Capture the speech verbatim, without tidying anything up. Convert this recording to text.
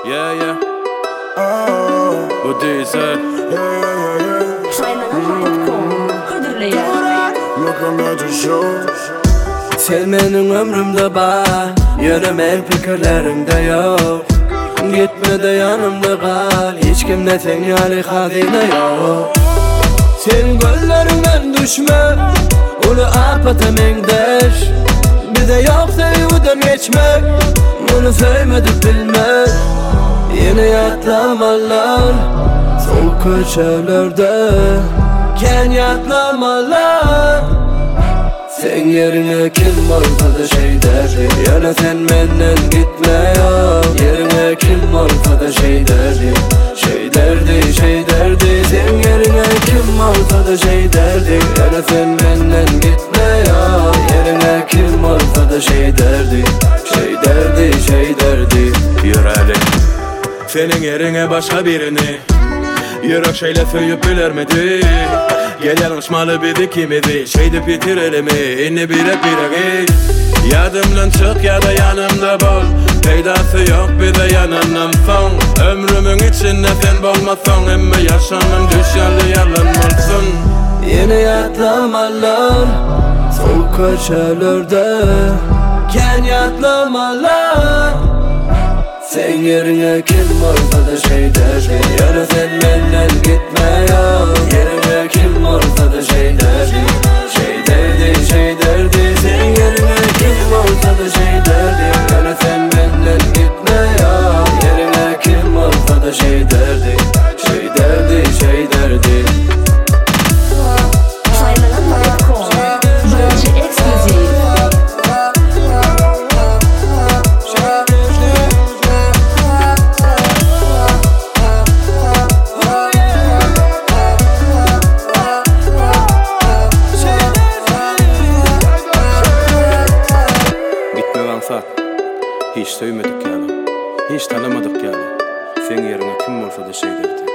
Yeah, yeah. Bu değilse Sen benim ömrümde var, yürümek fikirlerimde yok. Gitme de yanımda kal, hiç kimle tenyali hazine yok. Senin gözlerinden düşme, onu apata mengdeş. Bir de yok sevuden geçmek, bunu sevmedik bilmek. Yine yatlamalar, soğuk köşelerde ken yatlamalar. Sen yerine kim olsa da şey derdi, yana sen benden gitme ya. Yerine kim olsa da şey derdi, şey derdi, şey derdi. Sen yerine kim olsa da şey derdi, yana sen benden gitme ya. Yerine kim olsa da şey derdi, şey derdi, şey derdi. Yüreğli senin yerine başka birini yürek şeyle söyüp bilermedi. Gel yanlışmalı bizi kimidi şeydi bitirelim mi inni bire bire git. Yadımdan çık ya da yanımda bol, peydası yok bir de yanından son. Ömrümün içinde sen bolmasan emme yaşamım düşerli yalan olsun. Yine yatlamalar, soğuk köşelerde ken yatlamalar. Sen yerine kim olsa da şey derdi, yana sen benden gitme ya. Yerine kim olsa da şey derdi, şey derdi, şey derdi. Sen yerine kim olsa da şey derdi, yana sen benden gitme ya. Yerine kim olsa da şey derdi, şey derdi, şey derdi. Hiç sevmedik yani, hiç tanımadık yani. Sen yerine kim olsa da şey derdi.